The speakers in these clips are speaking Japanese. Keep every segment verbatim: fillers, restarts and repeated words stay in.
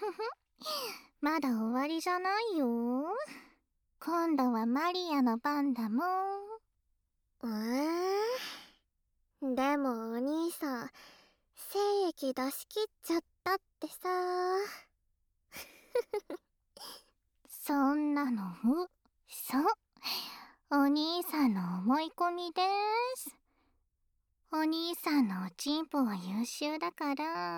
まだ終わりじゃないよ。今度はマリアの番だもん。 えー、でもお兄さん、精液出し切っちゃったってさ。 そんなの、そう。お兄さんの思い込みです。お兄さんのおちんぽは優秀だから、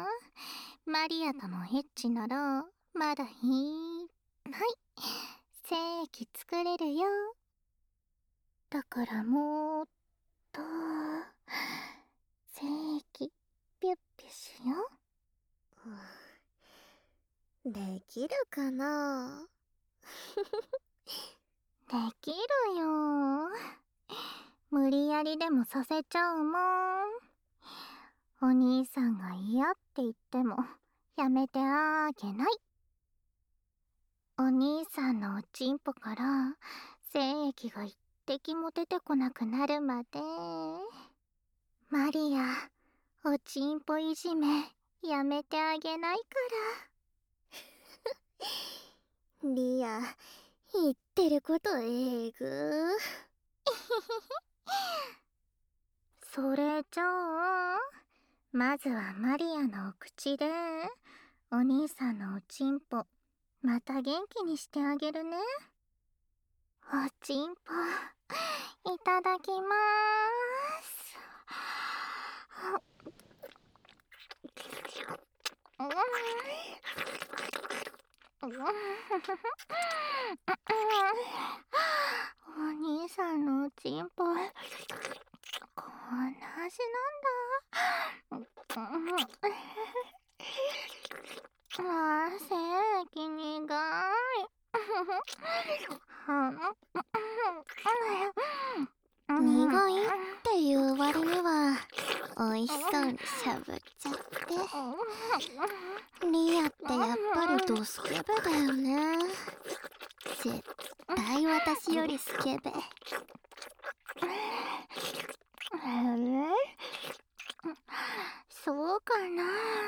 マリアとのエッチなら、まだいっぱい、精液作れるよ。だからもっと、精液、ピュッピュしよう。できるかな？ できるよ。無理やりでもさせちゃうもん。お兄さんが嫌って言ってもやめてあげない。お兄さんのおちんぽから精液が一滴も出てこなくなるまで。マリア、おちんぽいじめやめてあげないから。 リア、言ってることえぐ。 それじゃあ、まずはマリアのお口で、お兄さんのおちんぽ、また元気にしてあげるね。おちんぽ、いただきまーす。うん、お兄さんのおちんぽ、こんな味なんだ。あー、精液苦い。 苦いっていう割には美味しそうにしゃぶっちゃって。リアってやっぱりドスケベだよね。絶対私よりスケベ。 そうかな。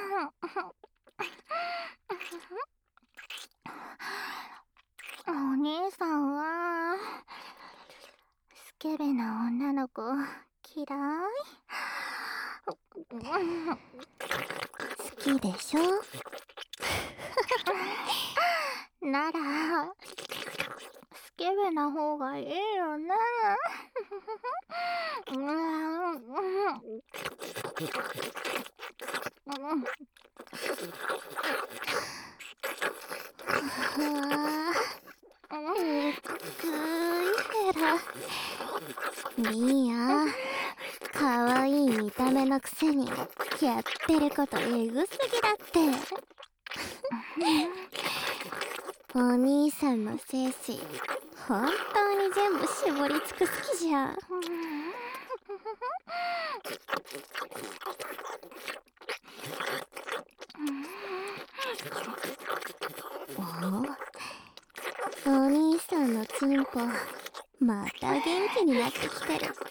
お兄さんはスケベな女の子嫌い？ 好きでしょ？ ならスケベな方がいいよね。 えっぐいヘラ。リア、かわいい見た目のくせにやってることえぐすぎだって。お兄さんの精子本当に全部絞り尽くす気じゃん。おお兄さんのチンポまた元気になってきてる。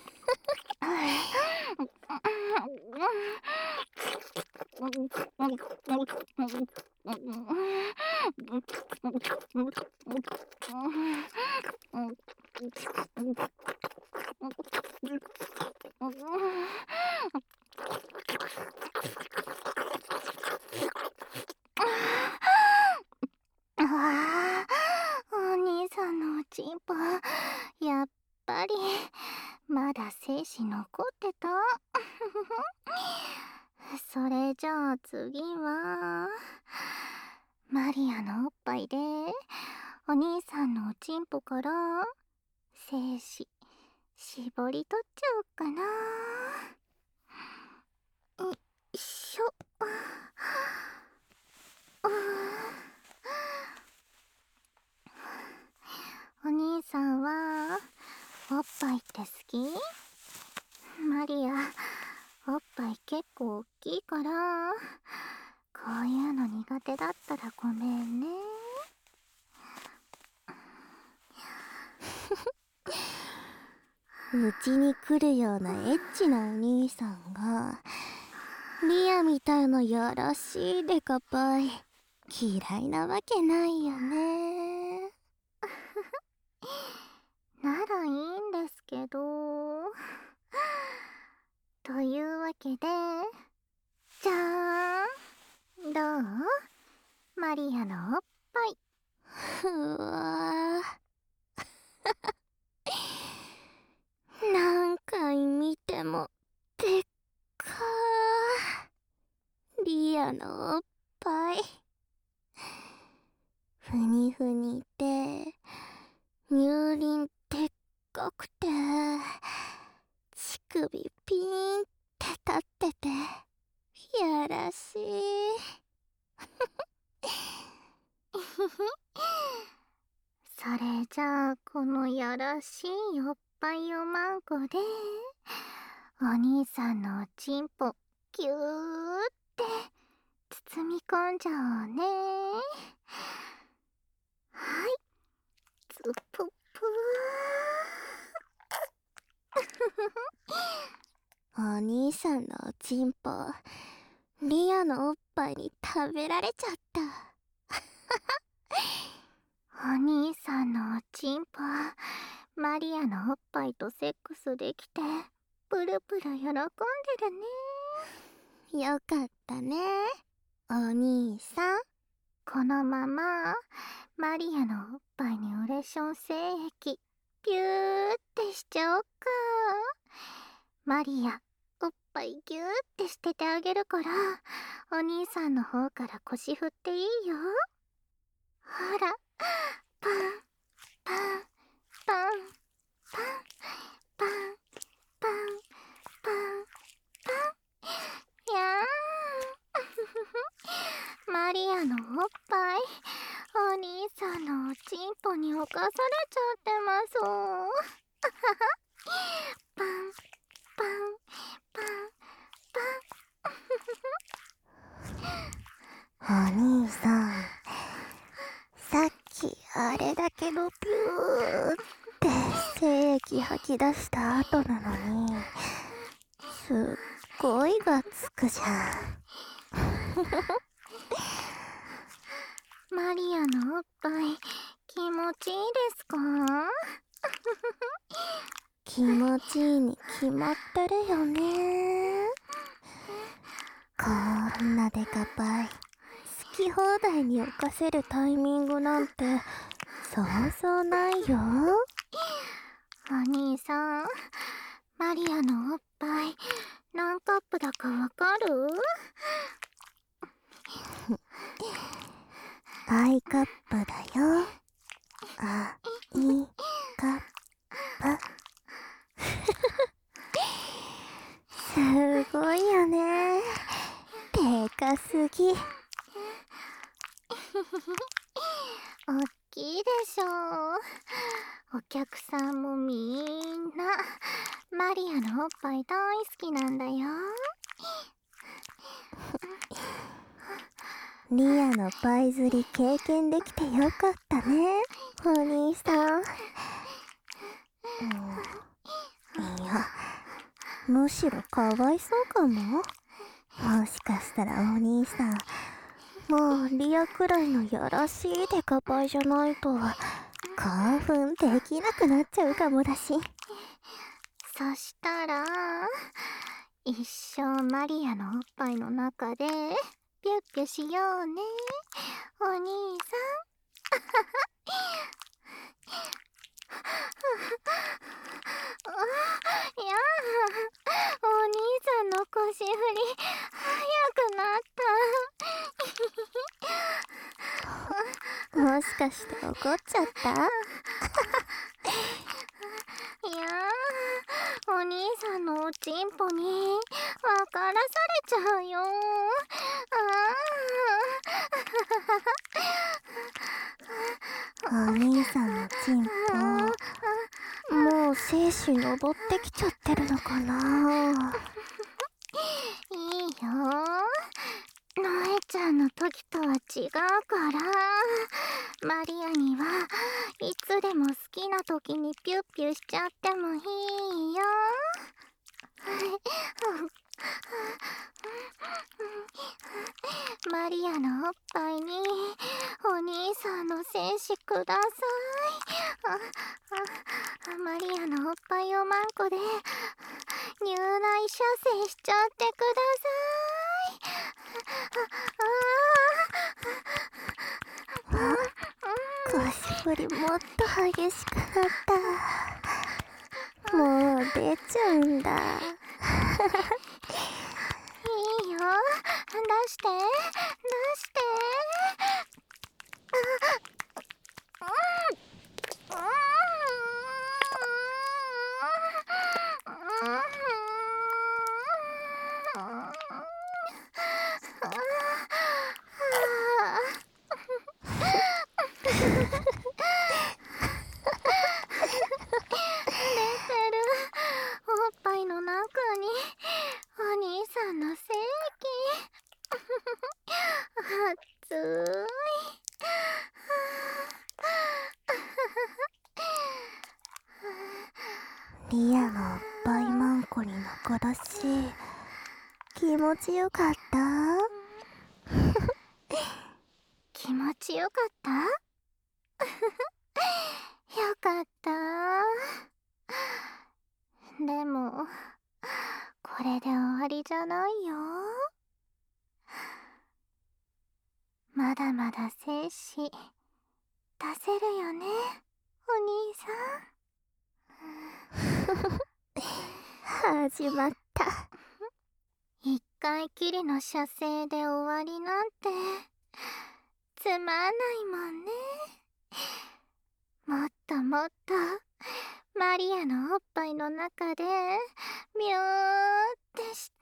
ああ、お兄さんのおちんぽ、やっぱりまだ精子残ってた。それじゃあ次はマリアのおっぱいでお兄さんのおちんぽから精子絞り取っちゃおうかな。よいしょ。お兄さんはおっぱいって好き？マリア、おっぱい結構大きいからこういうの苦手だったらごめんね。 うちに来るようなエッチなお兄さんがリアみたいなやらしいデカパイ嫌いなわけないよね。 ならいいんですけど。というわけで、じゃーん、どう？マリアのおっぱい。 うわー、何回見てもでっかーリアのおっぱい。ふにふにで乳輪でっかくて乳首ピーンって立っててやらしい。 それじゃあこのやらしいおっぱいをマンコでお兄さんのおちんぽぎゅーって包み込んじゃおうね。はい、つぷぷお兄さんのおちんぽリアのおっぱいに食べられちゃった。 お兄さんのおちんぽマリアのおっぱいとセックスできてプルプル喜んでるね。 よかったねお兄さん。 このままマリアのおっぱいにウレション精液ピューってしちゃおっか。マリアおっぱいギューって捨ててあげるからお兄さんの方から腰振っていいよ。ほら、パンパンパンパンパンパンパンパン。やーんマリアのおっぱいお兄さんのおちんぽに侵されちゃってますパンパンパンお兄さん、さっきあれだけのピューって精液吐き出した後なのにすっごいがつくじゃん。 マリアのおっぱい気持ちいいですか？ 気持ちいいに決まってるよね。こんなデカパイ好き放題に犯せるタイミングなんてそうそうないよ。 お兄さん、マリアのおっぱい何カップだかわかる？ アイカップだよ。あいカップ。すごいよね。でかすぎ。 おっきいでしょう。お客さんもみんなマリアのおっぱい大好きなんだよ。 リアのパイ釣り経験できてよかったねお兄さん。うん、いやむしろかわいそうかも。もしかしたらお兄さんもうリアくらいのやらしいデカパイじゃないと興奮できなくなっちゃうかもだし。 そしたら一生マリアのおっぱいの中でピュッピュしようねお兄さん。いやお兄さんの腰振り早くなったもしかして怒っちゃった？ いやお兄さんのおちんぽに分からされちゃうよ。 お兄さんのチンポもう精子登ってきちゃってるのかな。 いいよノエちゃんの時とは違うからマリアにはいつでも好きな時にピュッピュしちゃってもいいよ。 マリアのおっぱいにお兄さんの精子ください。ああマリアのおっぱいをマンコで乳内射精しちゃってください。ああゴシ振りもっと激しくなった。もう出ちゃうんだ。 いいよ、出して出して。あうんうんおっぱいの中にお兄さんの精液熱い。 リアのおっぱいマンコに仲出し気持ちよかった？ 気持ちよかったよかった。でもこれで終わりじゃないよ。まだまだ精子出せるよね、お兄さん。始まった。 一回きりの射精で終わりなんてつまんないもんね。もっともっとマリアのおっぱいの中でミューってして。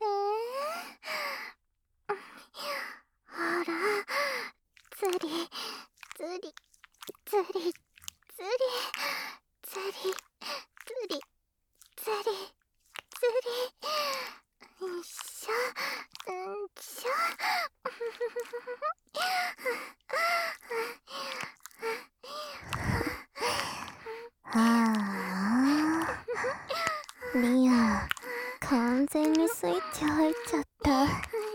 ほら、つりつりつりつりつりつりつりつりいっしょうんしょああ、リア完全にスイッチ入っちゃった。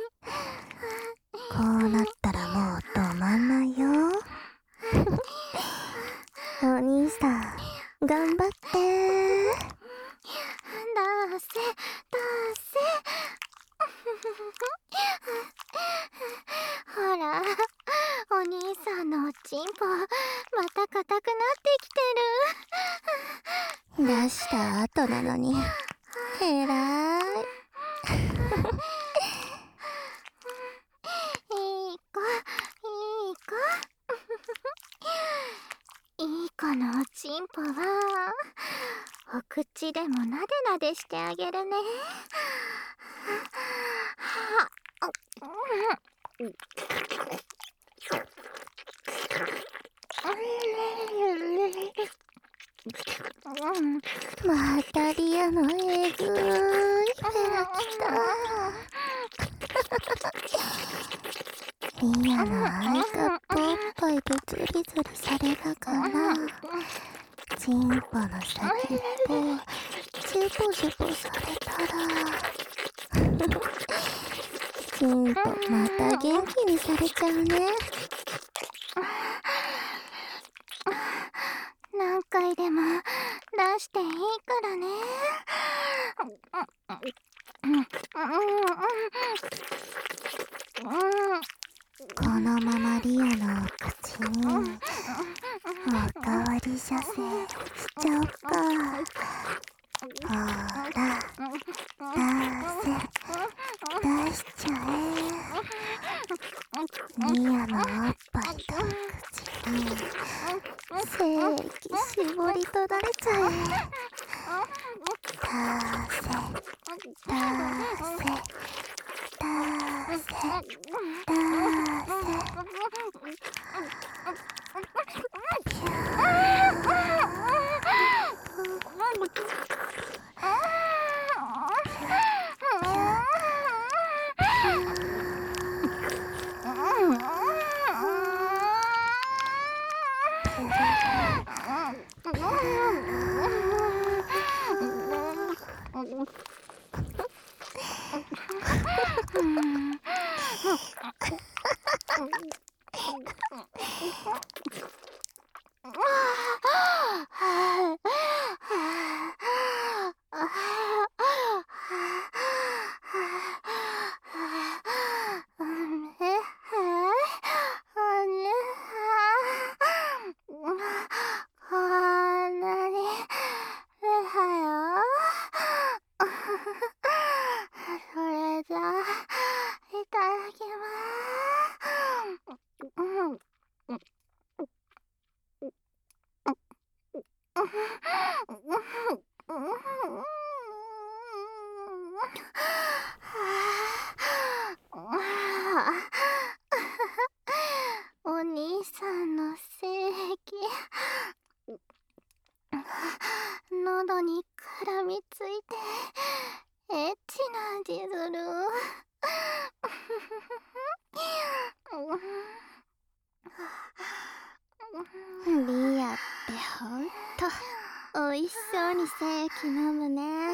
こうなったらもう止まんないよ。お兄さん頑張って。 出せ出せほら、お兄さんのおちんぽまた硬くなってきてる。 出した後なのにえらい。 いい子いい子いい子のおちんぽはお口でもなでなでしてあげるね。 またリアのえぐーいペラきた。リアのアイカップおっぱいでズリズリされながらチンポの先っぽシュポシュポされたらチンポまた元気にされちゃうね。 何回でも出していいからね。 このままリアのお口におかわり射精しちゃおっか。ほら出せ出しちゃえ。リアのおっぱいと口に精液絞り取られちゃえ。出せ出せ出せ出せ。 んそれじゃあ、いただきますお兄さんの精液喉に絡みついてエッチな味するリアってほんと美味しそうに精液飲むね。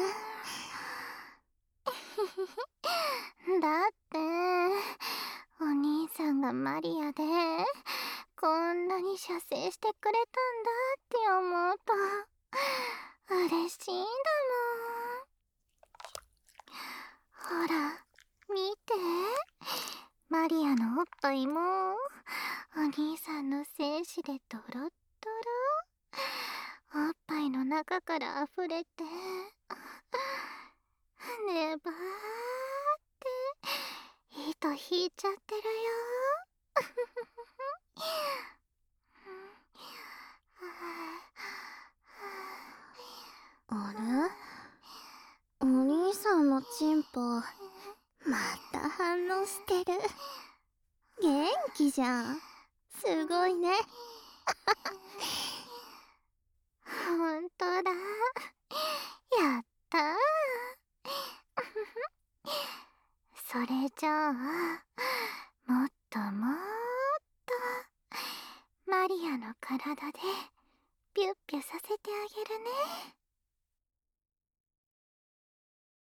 だってお兄さんがマリアでこんなに射精してくれたんだって思うと嬉しいんだもん。ほら見て、マリアのおっぱいもお兄さんの精子でドロッドロ。おっぱいの中から溢れてねばーって糸引いちゃってるよ。 あれ、お兄さんのチンポまた反応してる。元気じゃん、すごいね。 ほんとだ、やったー。それじゃあもっともっとマリアの体でピュッピュさせてあげるね。